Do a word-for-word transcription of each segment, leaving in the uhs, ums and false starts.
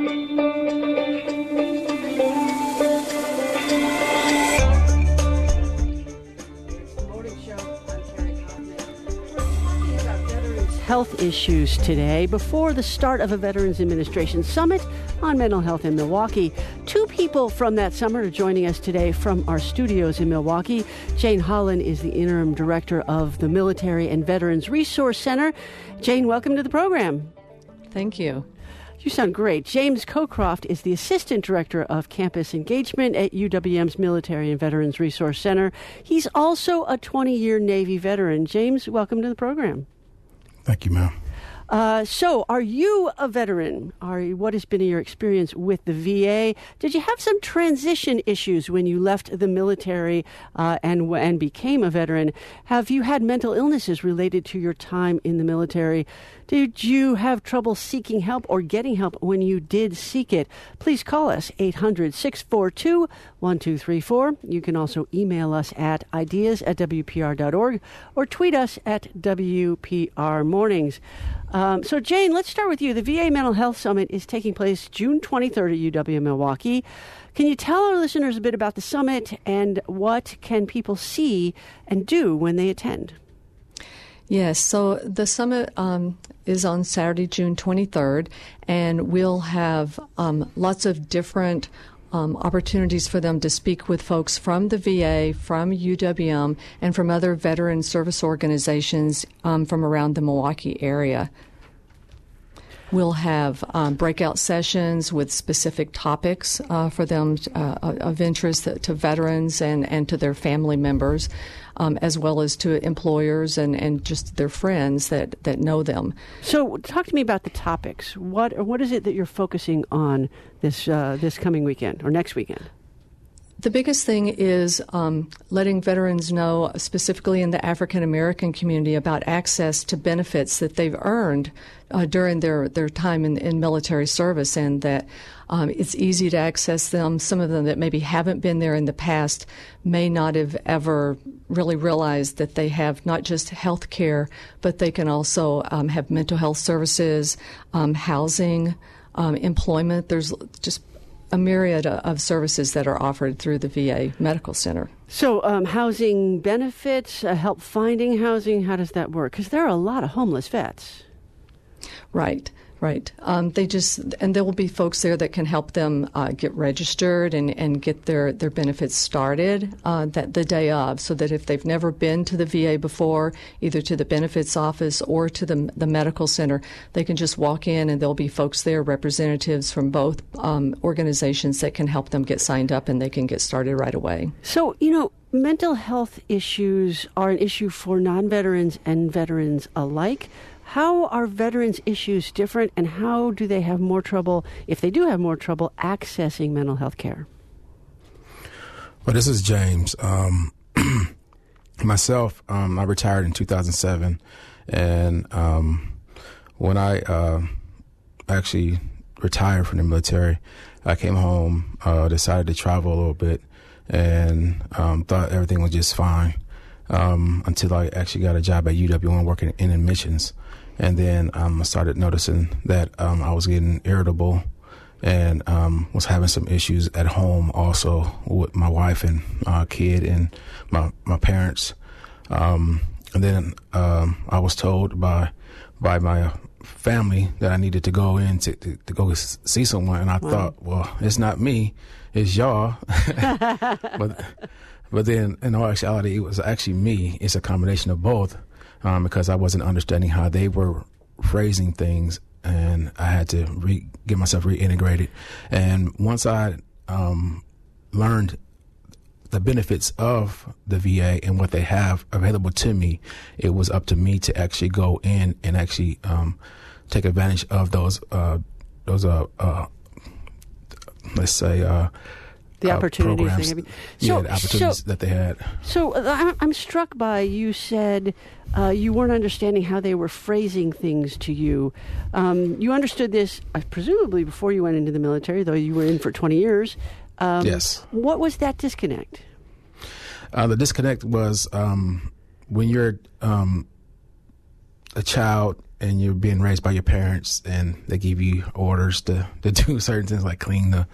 Health issues today before the start of a Veterans Administration Summit on mental health in Milwaukee. Two people from that summit are joining us today from our studios in Milwaukee. Jane Holland is the interim director of the Military and Veterans Resource Center. Jane, welcome to the program. Thank you. You sound great. James Cocroft is the Assistant Director of Campus Engagement at U W M's Military and Veterans Resource Center. He's also a twenty-year Navy veteran. James, welcome to the program. Thank you, ma'am. Uh, so, are you a veteran? Are you, what has been your experience with the V A? Did you have some transition issues when you left the military uh, and and became a veteran? Have you had mental illnesses related to your time in the military? Did you have trouble seeking help or getting help when you did seek it? Please call us, eight hundred, six four two, one two three four. You can also email us at ideas at w p r dot org or tweet us at W P R Mornings. Um, so, Jane, let's start with you. The V A Mental Health Summit is taking place June twenty-third at U W M Milwaukee. Can you tell our listeners a bit about the summit and what can people see and do when they attend? Yes, so the summit um, is on Saturday, June twenty-third, and we'll have um, lots of different um, opportunities for them to speak with folks from the V A, from U W M, and from other veteran service organizations um, from around the Milwaukee area. We'll have um, breakout sessions with specific topics uh, for them uh, of interest to veterans and, and to their family members, um, as well as to employers and, and just their friends that, that know them. So talk to me about the topics. What what is it that you're focusing on this uh, this coming weekend or next weekend? The biggest thing is um, letting veterans know, specifically in the African American community, about access to benefits that they've earned uh, during their, their time in, in military service, and that um, it's easy to access them. Some of them that maybe haven't been there in the past may not have ever really realized that they have not just health care, but they can also um, have mental health services, um, housing, um, employment. There's just a myriad of services that are offered through the V A Medical Center. So um, housing benefits, uh, help finding housing, how does that work? Because there are a lot of homeless vets. Right, right. Um, they just, and there will be folks there that can help them uh, get registered and, and get their, their benefits started uh, that the day of, so that if they've never been to the V A before, either to the benefits office or to the, the medical center, they can just walk in and there'll be folks there, representatives from both um, organizations that can help them get signed up, and they can get started right away. So, you know, mental health issues are an issue for non-veterans and veterans alike. How are veterans' issues different, and how do they have more trouble, if they do have more trouble, accessing mental health care? Well, this is James. Um, myself, um, I retired in two thousand seven, and um, when I uh, actually retired from the military, I came home, uh, decided to travel a little bit, and um, thought everything was just fine um, until I actually got a job at U W M working in admissions. And then um, I started noticing that um, I was getting irritable and um, was having some issues at home also with my wife and uh, kid and my, my parents. Um, and then um, I was told by by my family that I needed to go in to, to, to go see someone. And I wow. thought, well, it's not me, it's y'all. but, but then in all actuality, it was actually me. It's a combination of both. Um, because I wasn't understanding how they were phrasing things, and I had to re- get myself reintegrated. And once I um, learned the benefits of the V A and what they have available to me, it was up to me to actually go in and actually um, take advantage of those, uh, those uh, uh, let's say, uh, The opportunities uh, they have. So, yeah, the opportunities so, that they had. So uh, I'm struck by, you said uh, you weren't understanding how they were phrasing things to you. Um, you understood this uh, presumably before you went into the military, though you were in for twenty years. Um, yes. What was that disconnect? Uh, the disconnect was um, when you're um, a child and you're being raised by your parents, and they give you orders to, to do certain things like clean the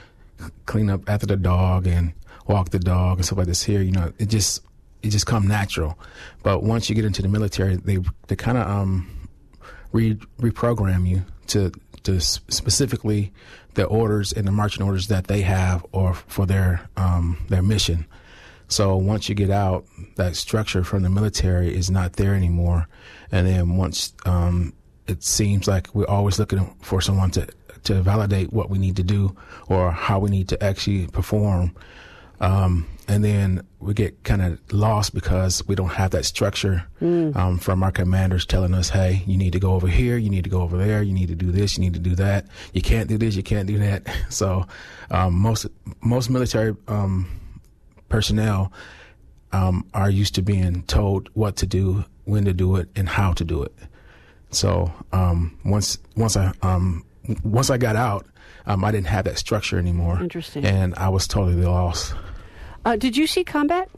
clean up after the dog and walk the dog and stuff like this. Here, you know, it just it just come natural. But once you get into the military, they they kind of um re reprogram you to to specifically the orders and the marching orders that they have or for their um their mission. So once you get out, that structure from the military is not there anymore. And then once um, it seems like we're always looking for someone to, to validate what we need to do or how we need to actually perform. Um, and then we get kind of lost because we don't have that structure mm. um, from our commanders telling us, hey, you need to go over here, you need to go over there, you need to do this, you need to do that. You can't do this, you can't do that. So um, most most military um, personnel um, are used to being told what to do, when to do it, and how to do it. So um, once once I um, once I got out, um, I didn't have that structure anymore. Interesting. And I was totally lost. Uh, did you see combat?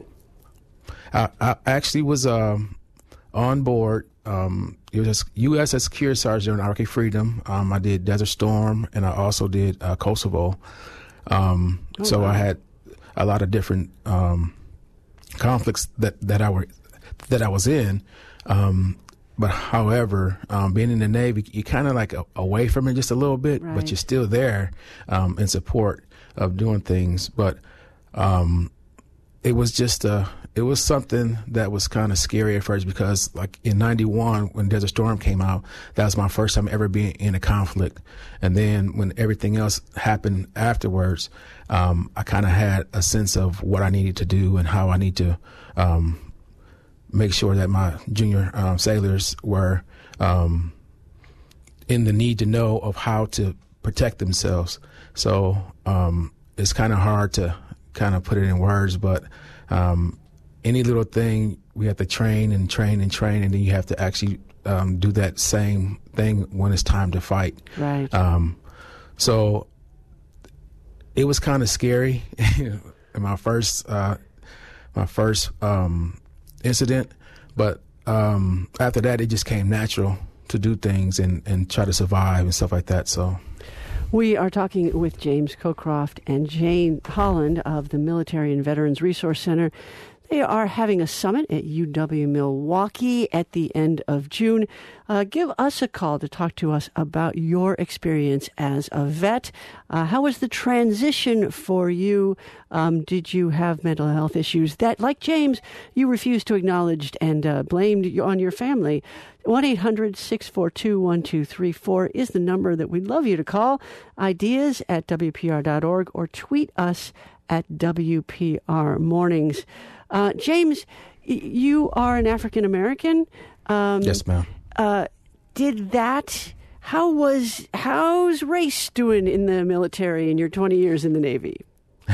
I, I actually was um, on board. Um, it was U S S Security Sergeant during Iraqi Freedom. Um, I did Desert Storm, and I also did uh, Kosovo. Um, oh, so wow. I had a lot of different um, conflicts that, that I were that I was in. Um, but however, um, being in the Navy, you're kind of like a, away from it just a little bit, right. But you're still there um, in support of doing things. But um, it was just a, it was something that was kind of scary at first because, like in ninety-one, when Desert Storm came out, that was my first time ever being in a conflict. And then when everything else happened afterwards, um, I kind of had a sense of what I needed to do and how I need to um, make sure that my junior um, sailors were um, in the need to know of how to protect themselves. So um, it's kind of hard to kind of put it in words, but um, any little thing we have to train and train and train, and then you have to actually um, do that same thing when it's time to fight. Right. Um, so it was kind of scary in my first uh, my first um, incident, but um, after that, it just came natural to do things and, and try to survive and stuff like that. So. We are talking with James Cockcroft and Jane Holland of the Military and Veterans Resource Center. They are having a summit at U W Milwaukee at the end of June. Uh, give us a call to talk to us about your experience as a vet. Uh, how was the transition for you? Um, did you have mental health issues that, like James, you refused to acknowledge and uh, blamed on your family? one eight hundred six four two one two three four is the number that we'd love you to call. Ideas at W P R dot org or tweet us at W P R Mornings. Uh, James, you are an African American. Um, yes, ma'am. Uh, did that? How was how's race doing in the military in your twenty years in the Navy? uh,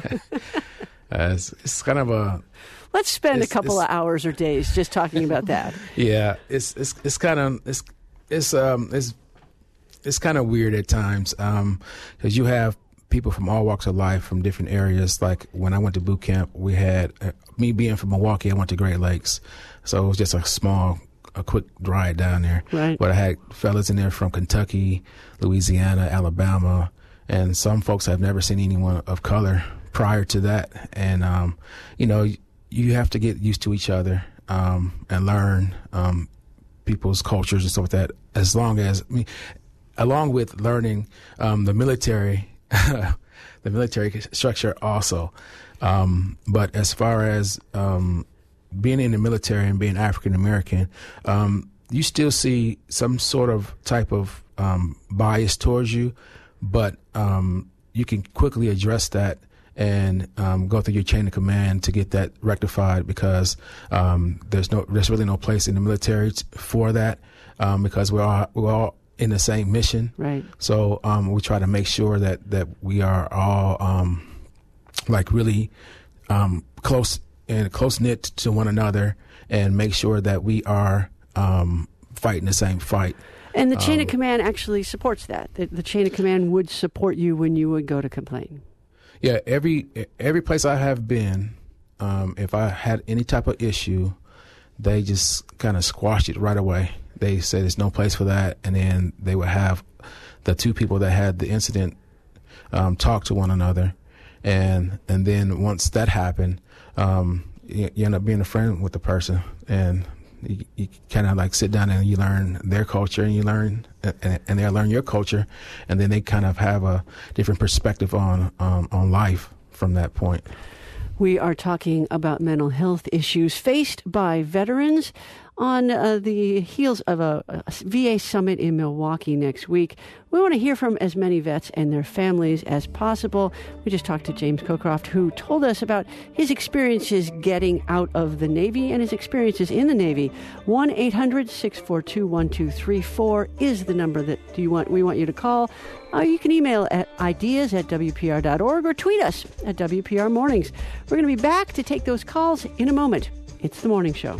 it's, it's kind of a. Let's spend a couple of hours or days just talking about that. Yeah, it's it's it's kind of it's it's um it's it's kind of weird at times um because you have people from all walks of life from different areas. Like when I went to boot camp, we had uh, me being from Milwaukee. I went to Great Lakes, so it was just a small, a quick ride down there. Right. But I had fellas in there from Kentucky, Louisiana, Alabama, and some folks I've never seen anyone of color prior to that. And um, you know, you have to get used to each other um, and learn um, people's cultures and stuff like that. As long as, I mean, along with learning um, the military. the military structure also. Um, but as far as um, being in the military and being African American, um, you still see some sort of type of um, bias towards you, but um, you can quickly address that and um, go through your chain of command to get that rectified because um, there's no, there's really no place in the military t- for that um, because we're all, we're all in the same mission. Right. So um, we try to make sure that, that we are all um, like really um, close and close knit to one another and make sure that we are um, fighting the same fight. And the chain um, of command actually supports that. The, the chain of command would support you when you would go to complain. Yeah, every every place I have been, um, if I had any type of issue, they just kind of squashed it right away. they say there's no place for that, and then they would have the two people that had the incident um, talk to one another, and and then once that happened, um, you, you end up being a friend with the person, and you, you kind of like sit down and you learn their culture, and you learn and, and they learn your culture, and then they kind of have a different perspective on um, on life from that point. We are talking about mental health issues faced by veterans on uh, the heels of a, a V A summit in Milwaukee next week. We want to hear from as many vets and their families as possible. We just talked to James Cockcroft, who told us about his experiences getting out of the Navy and his experiences in the Navy. one eight hundred six four two one two three four is the number that you want we want you to call. Uh, you can email at ideas at W P R dot org or tweet us at W P R Mornings. We're going to be back to take those calls in a moment. It's The Morning Show.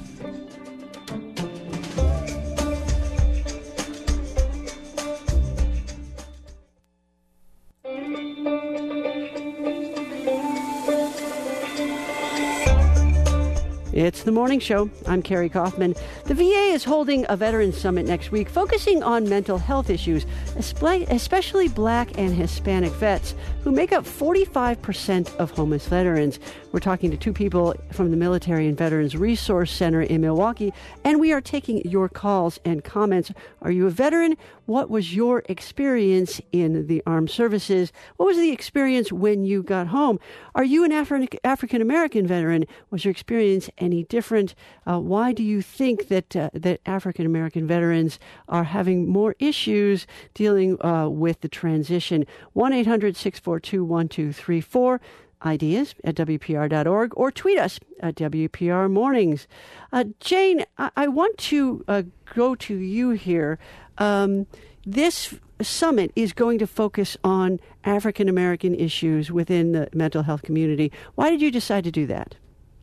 It's The Morning Show. I'm Carrie Kaufman. The V A is holding a Veterans Summit next week focusing on mental health issues, especially Black and Hispanic vets, who make up forty-five percent of homeless veterans. We're talking to two people from the Military and Veterans Resource Center in Milwaukee, and we are taking your calls and comments. Are you a veteran? What was your experience in the armed services? What was the experience when you got home? Are you an Afri- African-American veteran? Was your experience any different? Uh, why do you think that uh, that African-American veterans are having more issues dealing uh, with the transition? one eight hundred six four two one two three four. Ideas at W P R dot org or tweet us at W P R Mornings. Uh, Jane, I, I want to uh, go to you here. Um, this summit is going to focus on African American issues within the mental health community. Why did you decide to do that?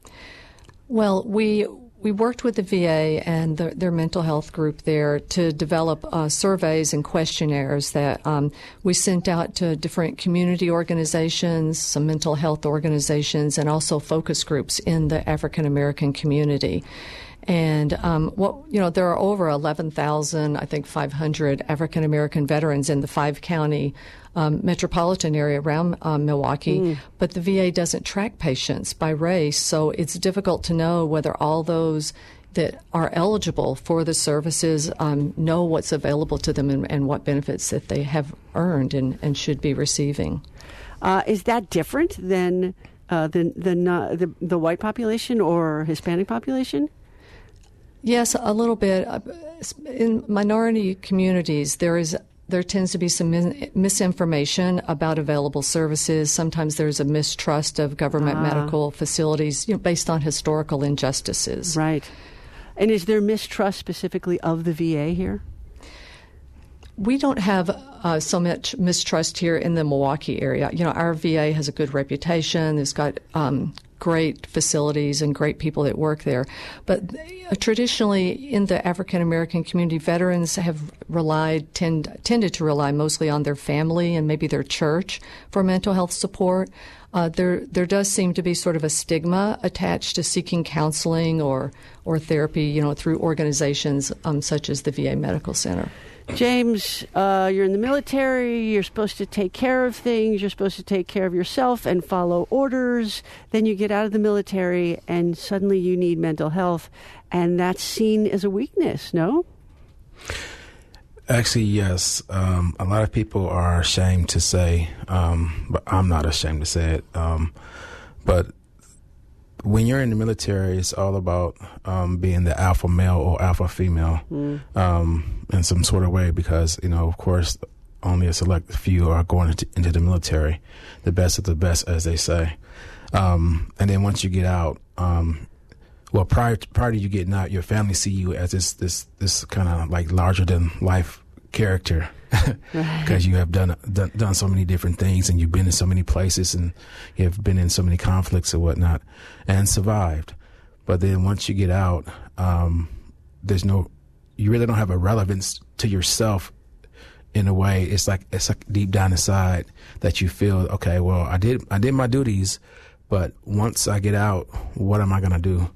Well, we we worked with the V A and the, their mental health group there to develop uh, surveys and questionnaires that um, we sent out to different community organizations, some mental health organizations, and also focus groups in the African American community. And um, what you know, there are over eleven thousand, I think, five hundred African American veterans in the five county um, metropolitan area around um, Milwaukee. Mm. But the V A doesn't track patients by race, so it's difficult to know whether all those that are eligible for the services um, know what's available to them and, and what benefits that they have earned and, and should be receiving. Uh, is that different than uh, the the, uh, the the white population or Hispanic population? Yes, a little bit. In minority communities, there is there tends to be some misinformation about available services. Sometimes there's a mistrust of government ah. medical facilities, you know, based on historical injustices. Right. And is there mistrust specifically of the V A here? We don't have uh, so much mistrust here in the Milwaukee area. You know, our V A has a good reputation. It's got um, great facilities and great people that work there. But uh, traditionally, in the African American community, veterans have relied tend, tended to rely mostly on their family and maybe their church for mental health support. Uh, there there does seem to be sort of a stigma attached to seeking counseling or or therapy, you know, through organizations um, such as the V A Medical Center. James, uh, you're in the military, you're supposed to take care of things, you're supposed to take care of yourself and follow orders. Then you get out of the military and suddenly you need mental health, and that's seen as a weakness, no? Actually, yes. Um, a lot of people are ashamed to say, um, but I'm not ashamed to say it. Um, but when you're in the military, it's all about um, being the alpha male or alpha female mm. um, in some sort of way because, you know, of course, only a select few are going into, into the military, the best of the best, as they say. Um, and then once you get out, um, well, prior to, prior to you getting out, your family see you as this this this kind of like larger than life character because you have done, done done so many different things and you've been in so many places and you have been in so many conflicts and whatnot and survived. But then once you get out, um, there's no, you really don't have a relevance to yourself in a way. It's like it's like deep down inside that you feel, okay, well, I did I did my duties, but once I get out, what am I gonna do?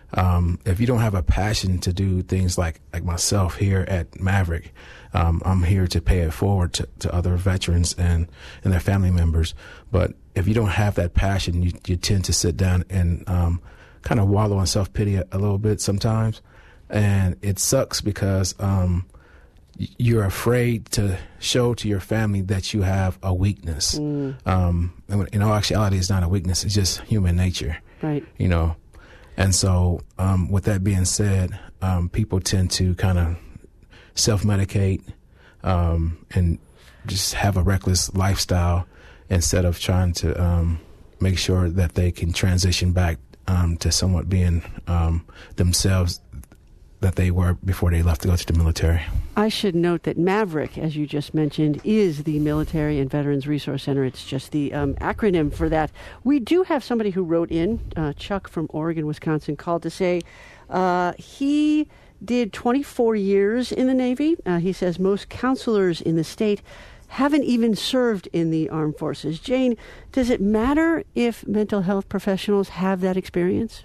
um, if you don't have a passion to do things like, like myself here at Maverick, um, I'm here to pay it forward to, to other veterans and, and their family members. But if you don't have that passion, you, you tend to sit down and um, kind of wallow in self-pity a, a little bit sometimes. And it sucks because um, you're afraid to show to your family that you have a weakness. Mm. Um, and in all actuality, it's not a weakness. It's just human nature. Right. You know. And so um, with that being said, um, people tend to kind of self-medicate um, and just have a reckless lifestyle instead of trying to um, make sure that they can transition back um, to somewhat being um, themselves that they were before they left to go to the military. I should note that Maverick, as you just mentioned, is the Military and Veterans Resource Center. It's just the um, acronym for that. We do have somebody who wrote in, uh, Chuck from Oregon, Wisconsin, called to say uh, he did twenty-four years in the Navy. Uh, he says most counselors in the state haven't even served in the armed forces. Jane, does it matter if mental health professionals have that experience?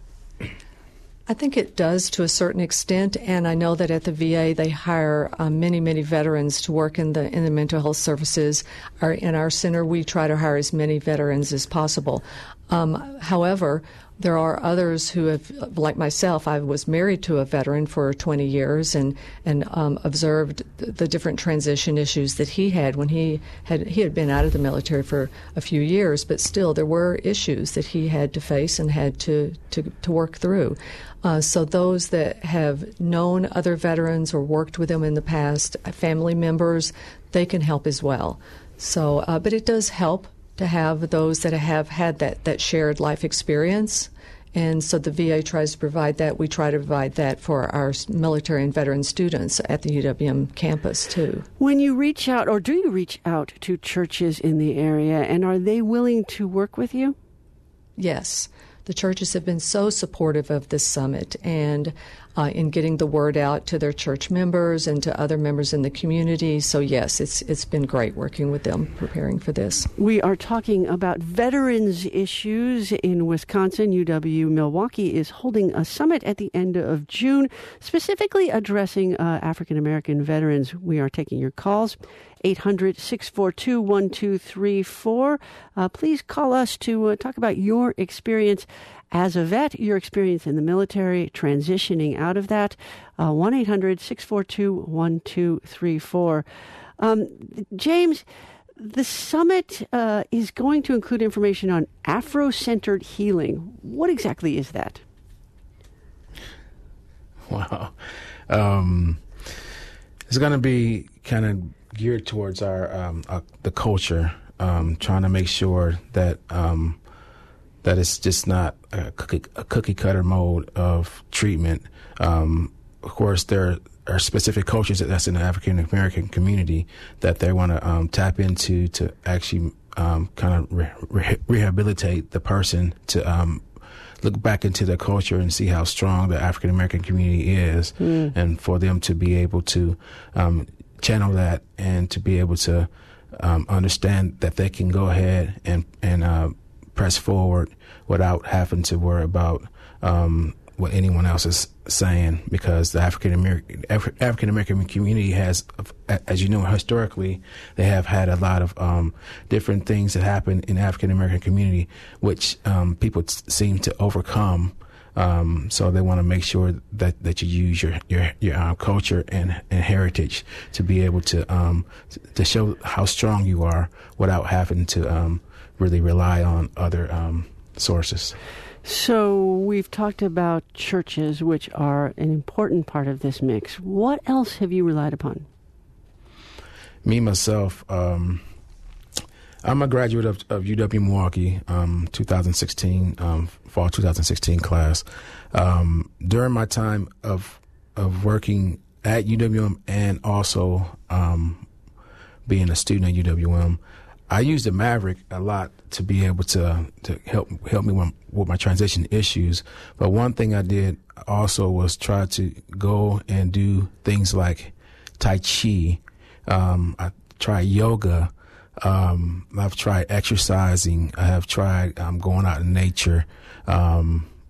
I think it does to a certain extent, and I know that at the V A they hire uh, many, many veterans to work in the in the mental health services. Our, in our center, we try to hire as many veterans as possible. Um, however, there are others who have, like myself, I was married to a veteran for twenty years and and um, observed the different transition issues that he had when he had he had been out of the military for a few years, but still there were issues that he had to face and had to to, to work through. Uh, so those that have known other veterans or worked with them in the past, family members, they can help as well. So, uh, but it does help to have those that have had that, that shared life experience. And so the V A tries to provide that. We try to provide that for our military and veteran students at the U W M campus, too. When you reach out, or do you reach out to churches in the area, and are they willing to work with you? Yes. The churches have been so supportive of this summit and uh, in getting the word out to their church members and to other members in the community. So, yes, it's it's been great working with them preparing for this. We are talking about veterans issues in Wisconsin. U W Milwaukee is holding a summit at the end of June, specifically addressing uh, African-American veterans. We are taking your calls. eight hundred, six four two, one two three four. Uh, please call us to uh, talk about your experience as a vet, your experience in the military, transitioning out of that. Uh, one eight hundred, six four two, one two three four. Um, James, the summit uh, is going to include information on Afro-centered healing. What exactly is that? Wow. Um, it's going to be kind of geared towards our um, uh, the culture, um, trying to make sure that um, that it's just not a cookie, a cookie cutter mode of treatment. Um, of course, there are specific cultures that's in the African American community that they want to um, tap into to actually um, kind of re- re- rehabilitate the person to um, look back into their culture and see how strong the African American community is, mm. and for them to be able to um, channel that and to be able to um, understand that they can go ahead and and uh, press forward without having to worry about um, what anyone else is saying, because the African American Af- African American community has, as you know, historically, they have had a lot of um, different things that happen in the African American community, which um, people t- seem to overcome. Um, so they want to make sure that, that you use your your, your uh, culture and, and heritage to be able to um, to show how strong you are without having to um, really rely on other um, sources. So we've talked about churches, which are an important part of this mix. What else have you relied upon? Me, myself, um, I'm a graduate of, of U W Milwaukee, um, twenty sixteen, um, fall twenty sixteen class. Um, during my time of of working at U W M and also um, being a student at U W M, I used the Maverick a lot to be able to to help help me with, with my transition issues. But one thing I did also was try to go and do things like Tai Chi. Um, I tried yoga. Um, I've tried exercising. I have tried um, going out in nature. Um,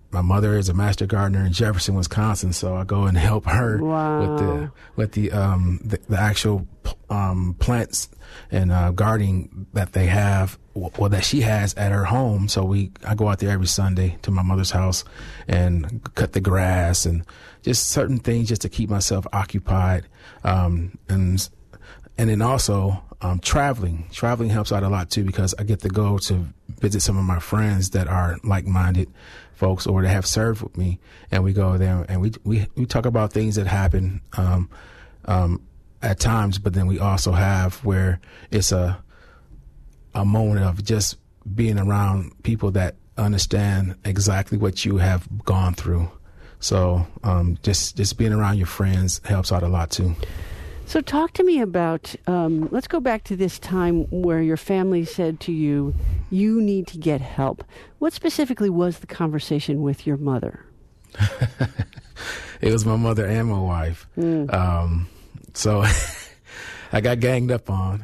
my mother is a master gardener in Jefferson, Wisconsin, so I go and help her wow. with the with the um, the, the actual um, plants and uh, gardening that they have, well, that she has at her home. So we I go out there every Sunday to my mother's house and cut the grass and just certain things just to keep myself occupied, um, and and then also um, traveling. Traveling helps out a lot too, because I get to go to visit some of my friends that are like-minded folks or that have served with me, and we go there and we we, we talk about things that happen um, um, at times, but then we also have where it's a a moment of just being around people that understand exactly what you have gone through. So um, just just being around your friends helps out a lot too. So talk to me about, um, let's go back to this time where your family said to you, you need to get help. What specifically was the conversation with your mother? It was my mother and my wife. Mm. Um, so I got ganged up on.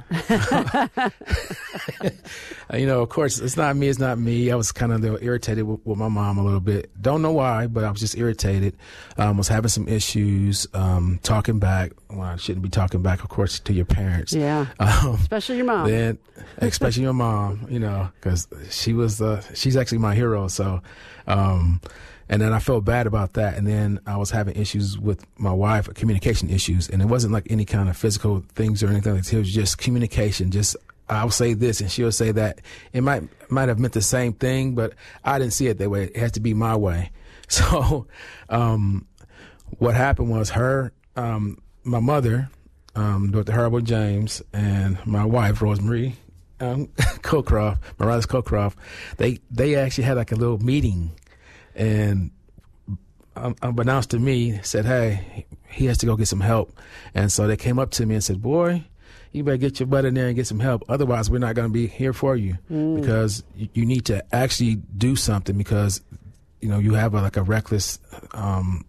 You know, of course, it's not me, it's not me. I was kind of irritated with, with my mom a little bit. Don't know why, but I was just irritated. Um, was having some issues, um, talking back when I shouldn't be talking back, of course, to your parents. Yeah, um, especially your mom. Then, especially your mom, you know, because she was, uh, she's actually my hero. So, um, and then I felt bad about that. And then I was having issues with my wife, communication issues. And it wasn't like any kind of physical things or anything like that. It was just communication. Just, I'll say this and she'll say that. It might, might have meant the same thing, but I didn't see it that way. It has to be my way. So, um, what happened was her, um, my mother, um, Doctor Herbal James, and my wife, Rosemary, um, Cockcroft, Morales Cockcroft, they, they actually had like a little meeting. And um, unbeknownst to me, said, hey, he has to go get some help. And so they came up to me and said, boy, you better get your butt in there and get some help. Otherwise, we're not going to be here for you mm. because you, you need to actually do something because, you know, you have a, like a reckless um,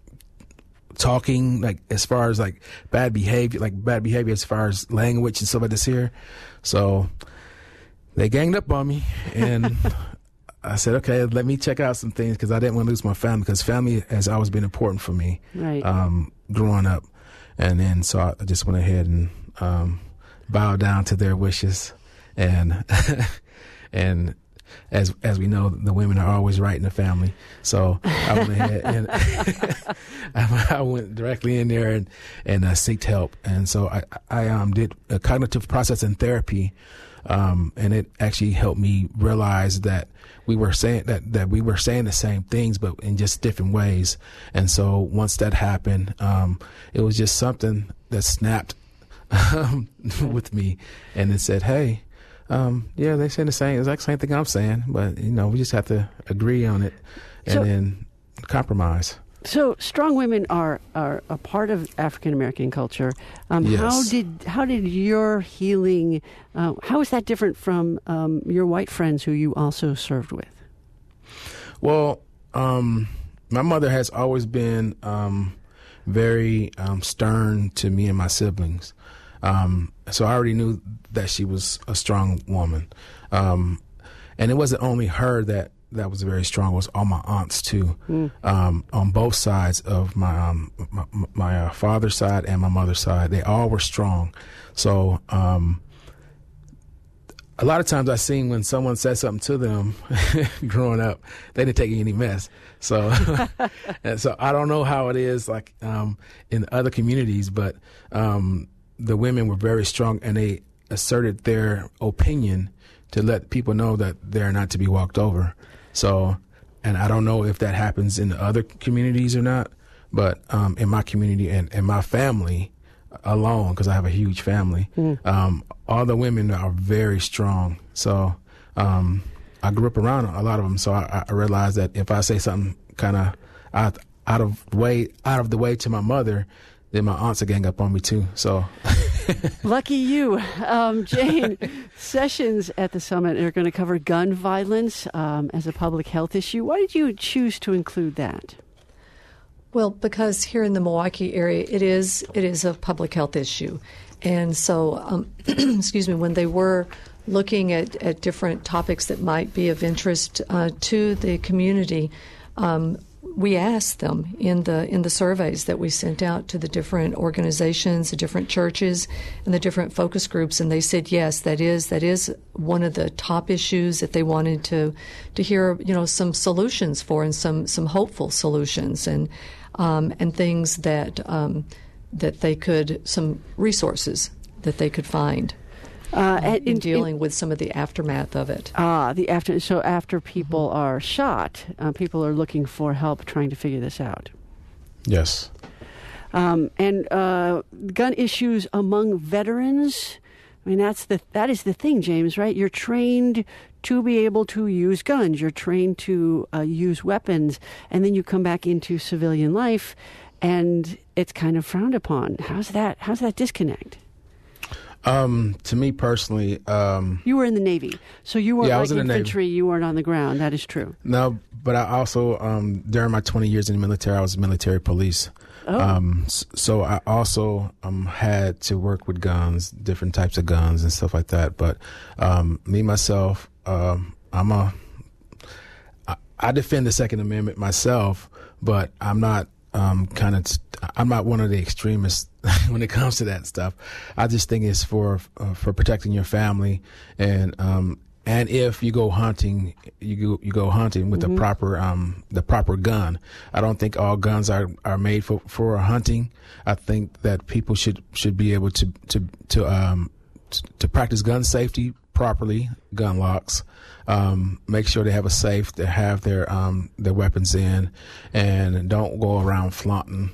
talking, like as far as like bad behavior, like bad behavior as far as language and stuff like this here. So they ganged up on me and I said, okay, let me check out some things because I didn't want to lose my family because family has always been important for me right. um, growing up. And then so I just went ahead and um, bowed down to their wishes. And and as as we know, the women are always right in the family. So I went ahead and I went directly in there and, and uh, seeked help. And so I, I um, did a cognitive processing therapy. Um, and it actually helped me realize that we were saying that, that we were saying the same things, but in just different ways. And so once that happened, um, it was just something that snapped um, with me, and it said, "Hey, um, yeah, they say the same exact same thing I'm saying, but you know, we just have to agree on it and so, then compromise." So strong women are, are a part of African American culture. Um, yes. How did how did your healing? Uh, how is that different from um, your white friends who you also served with? Well, um, my mother has always been um, very um, stern to me and my siblings. Um, so I already knew that she was a strong woman, um, and it wasn't only her that. That was very strong. It was all my aunts too, mm. um, on both sides of my um, my, my uh, father's side and my mother's side. They all were strong. So um, a lot of times I seen when someone said something to them growing up, they didn't take any mess. So and so I don't know how it is like um, in other communities, but um, the women were very strong and they asserted their opinion to let people know that they're not to be walked over. So, and I don't know if that happens in the other communities or not, but um, in my community and, and my family alone, because I have a huge family, mm. um, all the women are very strong. So um, I grew up around a lot of them, so I, I realized that if I say something kind of out, out of the way, out of the way to my mother, then my aunts will gang up on me too. So. Lucky you. Um, Jane, sessions at the summit are going to cover gun violence um, as a public health issue. Why did you choose to include that? Well, because here in the Milwaukee area, it is it is a public health issue. And so, um, excuse me, when they were looking at, at different topics that might be of interest uh, to the community, um, we asked them in the in the surveys that we sent out to the different organizations, the different churches, and the different focus groups, and they said yes, that is that is one of the top issues that they wanted to to hear, you know, some solutions for, and some some hopeful solutions, and um, and things that um, that they could some resources that they could find. Uh, in, in dealing in, with some of the aftermath of it. Ah, the after. So after people mm-hmm. are shot, uh, people are looking for help trying to figure this out. Yes. Um, and uh, gun issues among veterans. I mean, that's the that is the thing, James. Right? You're trained to be able to use guns. You're trained to uh, use weapons, and then you come back into civilian life, and it's kind of frowned upon. How's that? How's that disconnect? Um, to me personally, um, you were in the Navy, so you weren't yeah, like infantry. You weren't on the ground. That is true. No, but I also um, during my twenty years in the military, I was military police. Oh. Um, so I also um, had to work with guns, different types of guns and stuff like that. But um, me myself, um, I'm a I, I defend the Second Amendment myself, but I'm not um, kind of I'm not one of the extremists when it comes to that stuff. I just think it's for uh, for protecting your family, and um, and if you go hunting, you go you go hunting with mm-hmm. the proper um, the proper gun. I don't think all guns are, are made for, for hunting. I think that people should should be able to to to um to practice gun safety properly, gun locks. Um, make sure they have a safe, they have their um, their weapons in, and don't go around flaunting.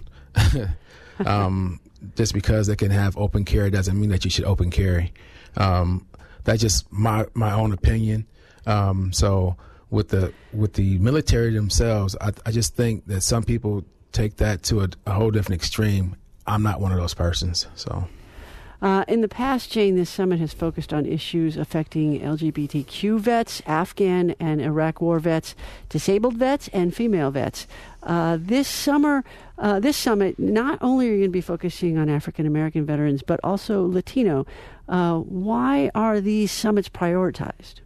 um, just because they can have open carry doesn't mean that you should open carry. Um, that's just my my own opinion. Um, so with the with the military themselves, I, I just think that some people take that to a, a whole different extreme. I'm not one of those persons. So. Uh, in the past, Jane, this summit has focused on issues affecting L G B T Q vets, Afghan and Iraq war vets, disabled vets, and female vets. Uh, this summer, uh, this summit, not only are you going to be focusing on African American veterans, but also Latino. Uh, why are these summits prioritized?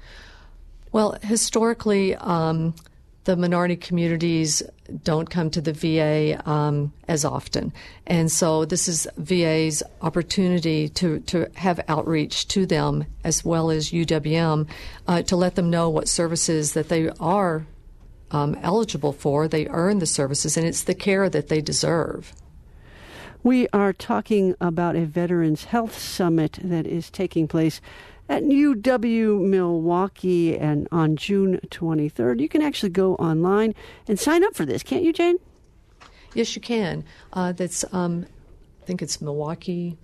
Well, historically, um, the minority communities don't come to the V A um, as often. And so this is V A's opportunity to, to have outreach to them, as well as U W M, uh, to let them know what services that they are um, eligible for. They earn the services, and it's the care that they deserve. We are talking about a Veterans Health Summit that is taking place at U W Milwaukee and on June twenty-third. You can actually go online and sign up for this, can't you, Jane? Yes, you can. Uh, that's um, I think it's Milwaukee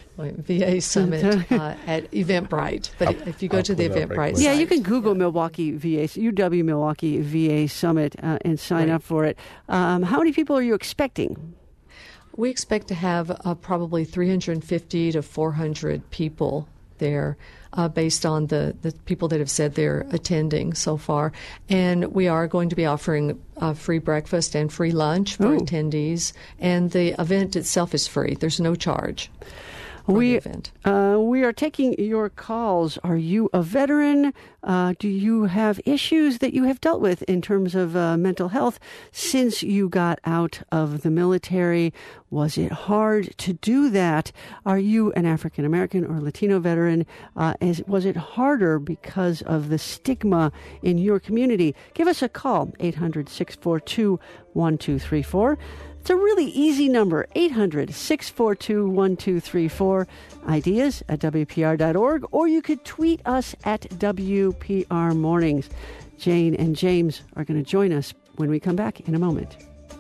V A Summit uh, at Eventbrite. But I'll, if you go I'll to the Eventbrite right yeah, site, you can Google yeah. Milwaukee V A, U W Milwaukee V A Summit uh, and sign right. up for it. Um, how many people are you expecting? We expect to have uh, probably three hundred fifty to four hundred people there, uh, based on the, the people that have said they're attending so far. And we are going to be offering uh, free breakfast and free lunch for Ooh. attendees. And the event itself is free. There's no charge. We uh, we are taking your calls. Are you a veteran? Uh, do you have issues that you have dealt with in terms of uh, mental health since you got out of the military? Was it hard to do that? Are you an African American or Latino veteran? Uh, is, was it harder because of the stigma in your community? Give us a call, eight hundred, six four two, one two three four. It's a really easy number, eight hundred, six four two, one two three four. Ideas at W P R dot org, or you could tweet us at W P R Mornings. Jane and James are going to join us when we come back in a moment.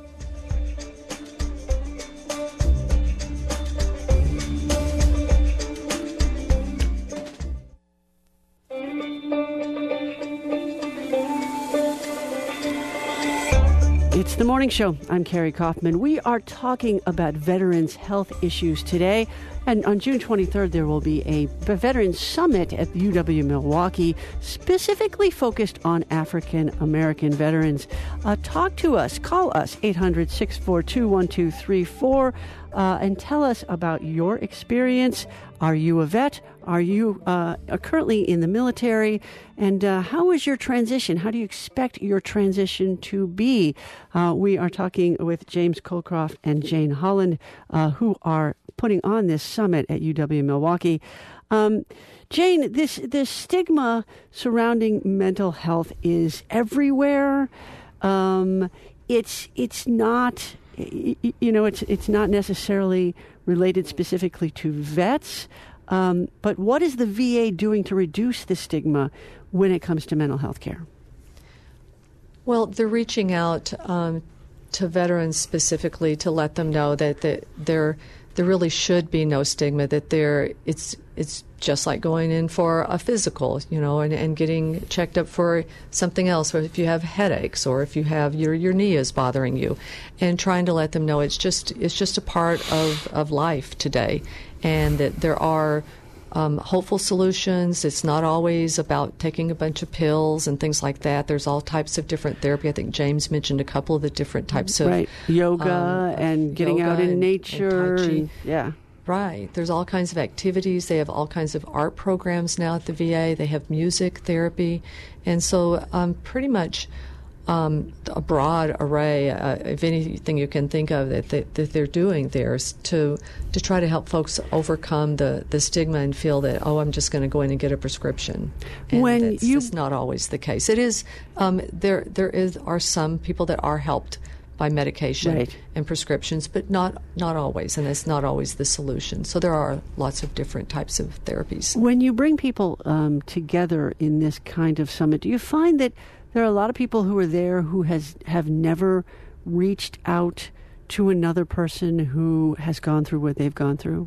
It's the Morning Show. I'm Carrie Kaufman. We are talking about veterans' health issues today. And on June twenty-third, there will be a Veterans Summit at U W Milwaukee, specifically focused on African American veterans. Uh, talk to us. Call us, eight hundred, six four two, one two three four, uh, and tell us about your experience. Are you a vet? are you uh, are currently in the military, and uh, how is your transition? How do you expect your transition to be? Uh, we are talking with James Coldcroft and Jane Holland, uh, who are putting on this summit at U W Milwaukee. Um, Jane, this this stigma surrounding mental health is everywhere. Um, it's it's not, you know, it's it's not necessarily related specifically to vets. Um, but what is the V A doing to reduce the stigma when it comes to mental health care? Well, they're reaching out um, to veterans specifically to let them know that, that there there really should be no stigma, that there it's it's just like going in for a physical, you know, and, and getting checked up for something else, or if you have headaches, or if you have your your knee is bothering you, and trying to let them know it's just it's just a part of, of life today, and that there are um, hopeful solutions. It's not always about taking a bunch of pills and things like that. There's all types of different therapy. I think James mentioned a couple of the different types of right. yoga um, and getting yoga out in and, nature. And Tai Chi. And, yeah. Right. There's all kinds of activities. They have all kinds of art programs now at the V A. They have music therapy. And so um, pretty much um, a broad array uh, of anything you can think of that, they, that they're doing there is to, to try to help folks overcome the, the stigma and feel that, oh, I'm just going to go in and get a prescription. And when that's you... just not always the case. It is, um, there, there is, are some people that are helped by medication right. and prescriptions, but not not always, and it's not always the solution. So there are lots of different types of therapies. When you bring people um, together in this kind of summit, do you find that there are a lot of people who are there who has have never reached out to another person who has gone through what they've gone through?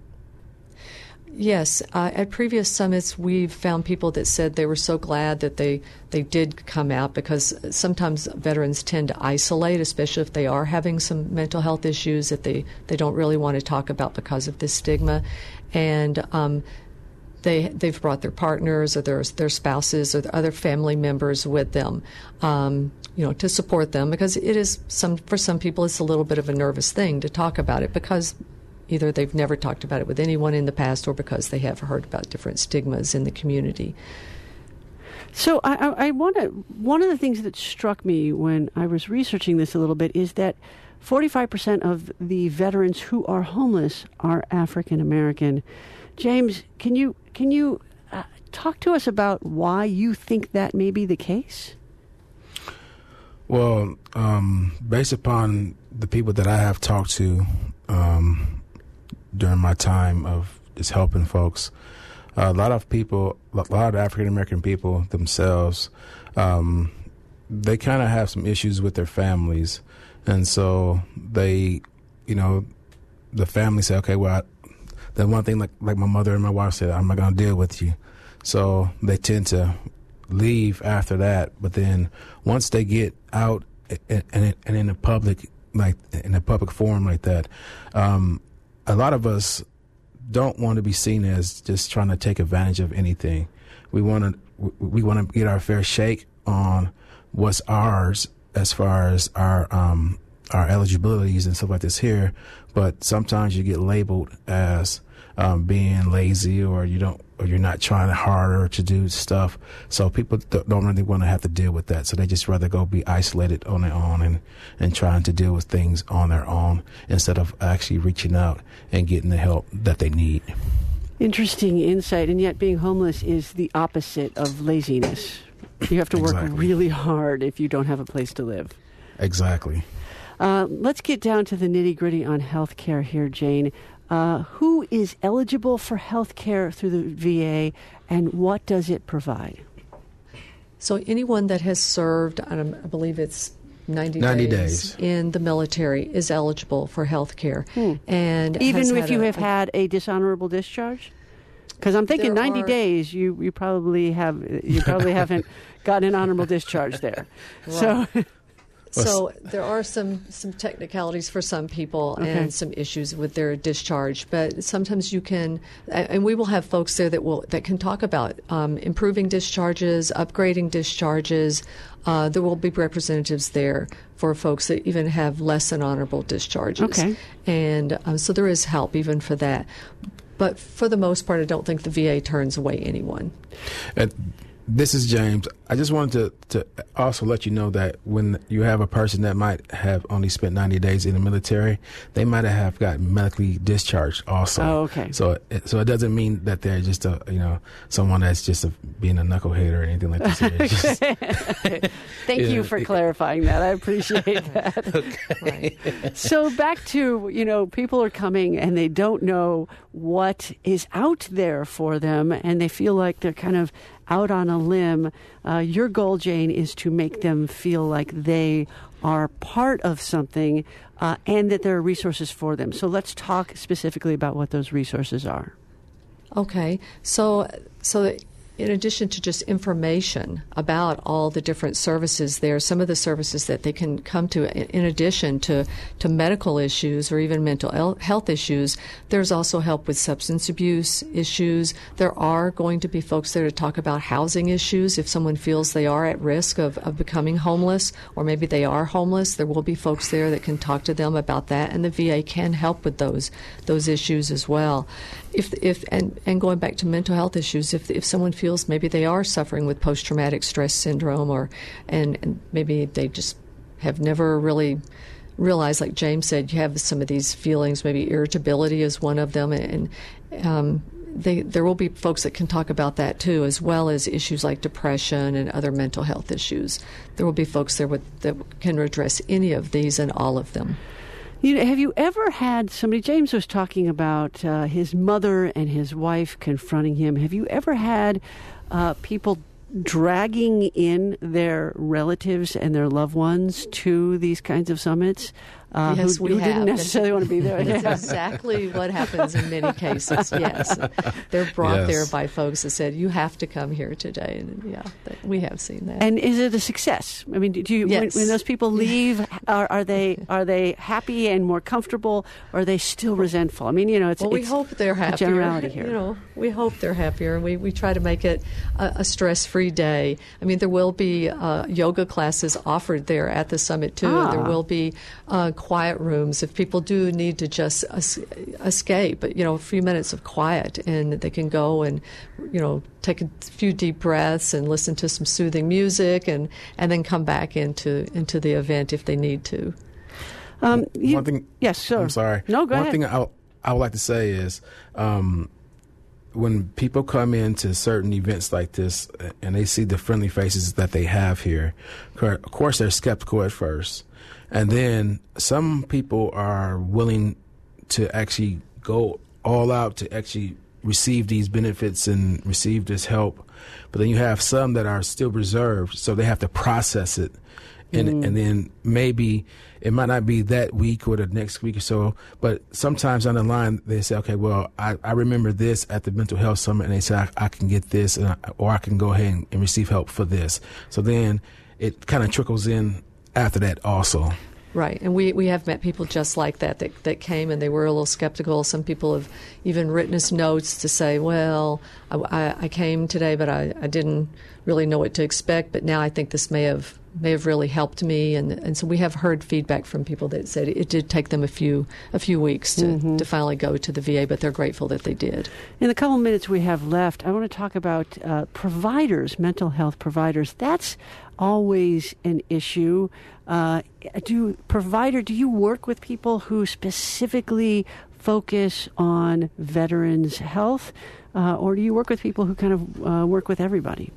Yes. Uh, at previous summits, we've found people that said they were so glad that they, they did come out, because sometimes veterans tend to isolate, especially if they are having some mental health issues that they, they don't really want to talk about because of this stigma. And um, they, they've brought their partners or their, their spouses or their other family members with them, um, you know, to support them, because it is, some for some people, it's a little bit of a nervous thing to talk about it, because either they've never talked about it with anyone in the past, or because they have heard about different stigmas in the community. So I, I, I want to. One of the things that struck me when I was researching this a little bit is that forty-five percent of the veterans who are homeless are African American. James, can you can you uh, talk to us about why you think that may be the case? Well, um, based upon the people that I have talked to Um, during my time of just helping folks, uh, a lot of people, a lot of African American people themselves, um, they kind of have some issues with their families, and so they, you know, the family say, okay, well, I, the one thing like like my mother and my wife said, I'm not going to deal with you, so they tend to leave after that. But then once they get out and, and, and in the public, like in a public forum like that, um, a lot of us don't want to be seen as just trying to take advantage of anything. We want to we want to get our fair shake on what's ours as far as our um, our eligibilities and stuff like this here. But sometimes you get labeled as um, being lazy, or you don't, or you're not trying harder to do stuff. So people don't really want to have to deal with that. So they just rather go be isolated on their own and, and trying to deal with things on their own instead of actually reaching out and getting the help that they need. Interesting insight. And yet being homeless is the opposite of laziness. You have to work Exactly. really hard if you don't have a place to live. Exactly. Uh, let's get down to the nitty-gritty on health care here, Jane. Uh, who is eligible for health care through the V A, and what does it provide? So anyone that has served, um, I believe it's ninety, ninety days, days in the military is eligible for health care. Hmm. And Even has if had you a, have a, had a dishonorable discharge? Because I'm thinking There ninety are- days, you, you probably have you probably haven't gotten an honorable discharge there. So So there are some, some technicalities for some people Okay. and some issues with their discharge, but sometimes you can, and we will have folks there that will that can talk about um, improving discharges, upgrading discharges. Uh, there will be representatives there for folks that even have less than honorable discharges. Okay. And um, so there is help even for that. but for the most part, I don't think the V A turns away anyone. And this is James. I just wanted to, to also let you know that when you have a person that might have only spent ninety days in the military, they might have got medically discharged also. Oh, okay. So, it, so it doesn't mean that they're just a, you know, someone that's just a, being a knucklehead or anything like this. Just, Thank yeah. you for clarifying that. I appreciate that. Okay. Right. So back to, you know, people are coming and they don't know what is out there for them, and they feel like they're kind of out on a limb. Uh, your goal, Jane, is to make them feel like they are part of something uh, and that there are resources for them. So let's talk specifically about what those resources are. Okay, so so in addition to just information about all the different services, there are some of the services that they can come to in addition to, to medical issues or even mental health issues. There's also help with substance abuse issues. There are going to be folks there to talk about housing issues. If someone feels they are at risk of, of becoming homeless, or maybe they are homeless, there will be folks there that can talk to them about that, and the V A can help with those those issues as well. If if and, and going back to mental health issues, if if someone feels maybe they are suffering with post-traumatic stress syndrome, or and, and maybe they just have never really realized, like James said, you have some of these feelings, maybe irritability is one of them, and um, they, there will be folks that can talk about that too, as well as issues like depression and other mental health issues. There will be folks there with, that can address any of these and all of them. You know, have you ever had somebody, James was talking about uh, his mother and his wife confronting him. Have you ever had uh, people dragging in their relatives and their loved ones to these kinds of summits? Uh, yes, who, we who have. didn't necessarily want to be there. That's exactly what happens in many cases, yes. They're brought Yes. there by folks that said, you have to come here today. And yeah, we have seen that. And is it a success? I mean, do you Yes. when, when those people leave, are, are they are they happy and more comfortable, or are they still resentful? I mean, you know, it's well, we it's hope they're happier. a generality here. You know, we hope they're happier, and we, we try to make it a, a stress-free day. I mean, there will be uh, yoga classes offered there at the summit too. Ah. There will be uh, quiet rooms if people do need to just es- escape. You know, a few minutes of quiet, and they can go and you know take a few deep breaths and listen to some soothing music, and, and then come back into into the event if they need to. Um, you, One thing. yes, sir. I'm sorry. No, go One ahead. thing I, I would like to say is, um, when people come into certain events like this and they see the friendly faces that they have here, of course they're skeptical at first, and then some people are willing to actually go all out to actually receive these benefits and receive this help. But then you have some that are still reserved, so they have to process it. And, mm. and then maybe it might not be that week or the next week or so, but sometimes on the line they say, okay, well, I, I remember this at the mental health summit, and they say I, I can get this, and I, or I can go ahead and, and receive help for this. So then it kind of trickles in after that also. Right, and we, we have met people just like that, that that came and they were a little skeptical. Some people have even written us notes to say, well, I, I, I came today, but I, I didn't really know what to expect, but now I think this may have may have really helped me. And and so we have heard feedback from people that said it did take them a few a few weeks to, mm-hmm. to finally go to the V A, but they're grateful that they did. In the couple minutes we have left, I want to talk about uh, providers, mental health providers. That's always an issue. Uh, do provider? Do you work with people who specifically focus on veterans' health, uh, or do you work with people who kind of uh, work with everybody?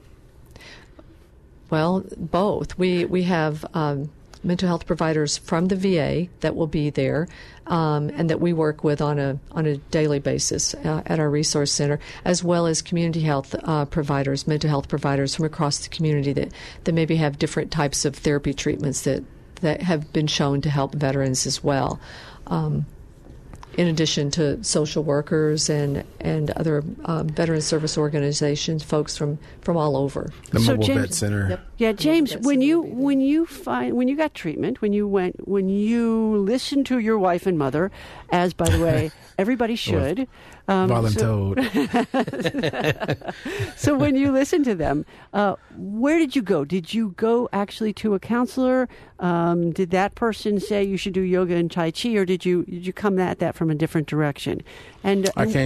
Well, both. We we have um, mental health providers from the V A that will be there, um, and that we work with on a on a daily basis uh, at our resource center, as well as community health uh, providers, mental health providers from across the community that, that maybe have different types of therapy treatments that, that have been shown to help veterans as well. Um, in addition to social workers and and other um, veteran service organizations, folks from, from all over. The So Mobile James- Vet Center. Yep. Yeah, James, Vet when Center you will be there. when you find when you got treatment, when you went when you listened to your wife and mother, as by the way, everybody should. Um, so, Voluntold. so when you listened to them, uh, where did you go? Did you go actually to a counselor? Um, did that person say you should do yoga and Tai Chi, or did you did you come at that from a different direction? And uh, I came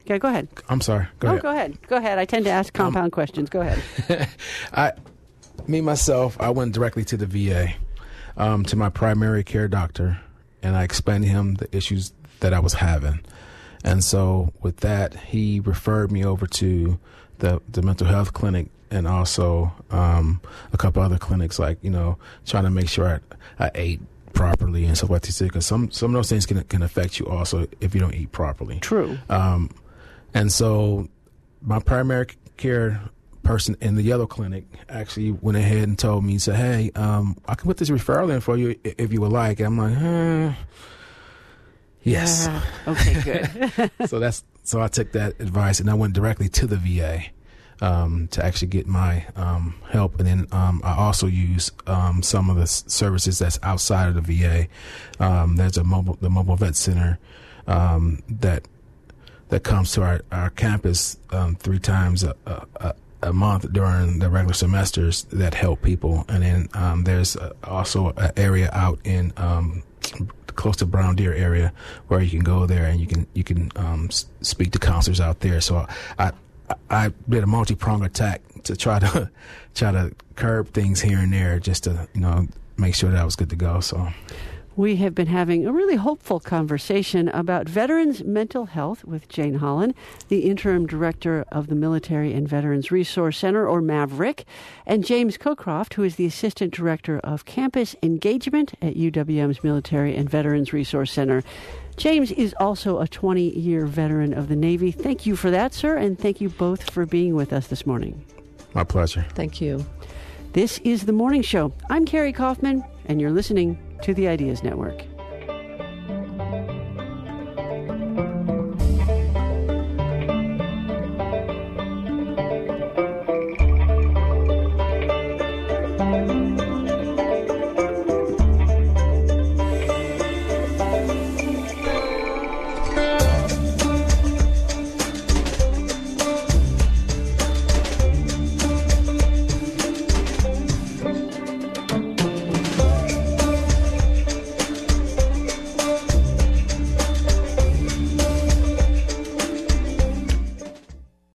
Okay, go ahead. I'm sorry. Go no, ahead. go ahead. Go ahead. I tend to ask compound um, questions. Go ahead. I, me, myself, I went directly to the V A, um, to my primary care doctor, and I explained to him the issues that I was having. And so with that, he referred me over to the, the mental health clinic and also um, a couple other clinics, like, you know, trying to make sure I, I ate properly and stuff like that. Because some, some of those things can, can affect you also if you don't eat properly. True. Um, and so my primary care person in the yellow clinic actually went ahead and told me, said, hey, um, I can put this referral in for you if you would like. And I'm like, eh. Yes. Yeah. Okay, good. so that's so I took that advice and I went directly to the V A um, to actually get my um, help. And then um, I also use um, some of the s- services that's outside of the V A. Um, there's a mobile, the mobile vet center um, that that comes to our, our campus um, three times a, a, a month during the regular semesters that help people. And then um, there's uh, also an area out in um, close to Brown Deer area where you can go there and you can you can um, speak to counselors out there. So I I did a multi-pronged attack to try to try to curb things here and there just to, you know, make sure that I was good to go. So we have been having a really hopeful conversation about veterans' mental health with Jane Holland, the interim director of the Military and Veterans Resource Center, or MAVRIC, and James Cockcroft, who is the assistant director of campus engagement at U W M's Military and Veterans Resource Center. James is also a twenty-year veteran of the Navy. Thank you for that, sir, and thank you both for being with us this morning. My pleasure. Thank you. This is The Morning Show. I'm Carrie Kaufman, and you're listening to the Ideas Network.